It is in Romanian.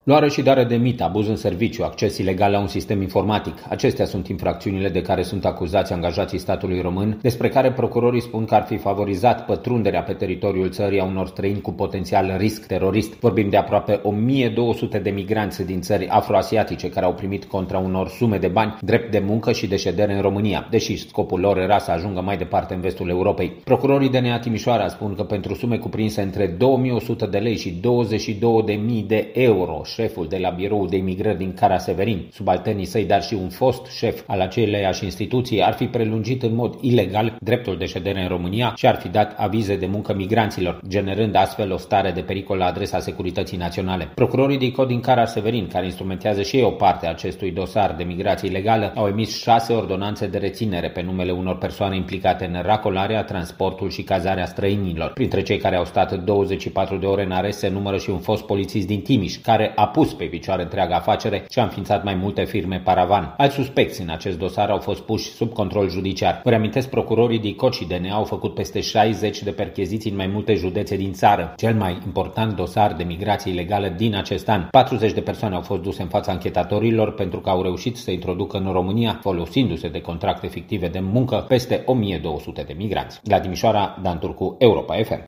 Luare și dare de mită, abuz în serviciu, acces ilegal la un sistem informatic. Acestea sunt infracțiunile de care sunt acuzați angajații statului român, despre care procurorii spun că ar fi favorizat pătrunderea pe teritoriul țării a unor străini cu potențial risc terorist. Vorbim de aproape 1200 de migranți din țări afroasiatice care au primit contra unor sume de bani drept de muncă și de ședere în România, deși scopul lor era să ajungă mai departe în vestul Europei. Procurorii DNA Timișoara spun că pentru sume cuprinse între 2100 de lei și 22.000 de euro, șeful de la biroul de imigrări din Cara Severin, subalternii săi, dar și un fost șef al aceleiași instituții, ar fi prelungit în mod ilegal dreptul de ședere în România și ar fi dat avize de muncă migranților, generând astfel o stare de pericol la adresa securității naționale. Procurorii DICOT din Cara Severin, care instrumentează și ei o parte a acestui dosar de migrație ilegală, au emis 6 ordonanțe de reținere pe numele unor persoane implicate în racolarea, transportul și cazarea străinilor. Printre cei care au stat 24 de ore în arest se numără și un fost polițist din Timiș, care a pus pe picioare întreaga afacere și a înființat mai multe firme paravan. Alți suspecți în acest dosar au fost puși sub control judiciar. Vă reamintesc, procurorii DICOT și DNA au făcut peste 60 de percheziții în mai multe județe din țară. Cel mai important dosar de migrație ilegală din acest an. 40 de persoane au fost duse în fața anchetatorilor pentru că au reușit să introducă în România, folosindu-se de contracte fictive de muncă, peste 1200 de migranți. La Timișoara, Dan Turcu, Europa FM.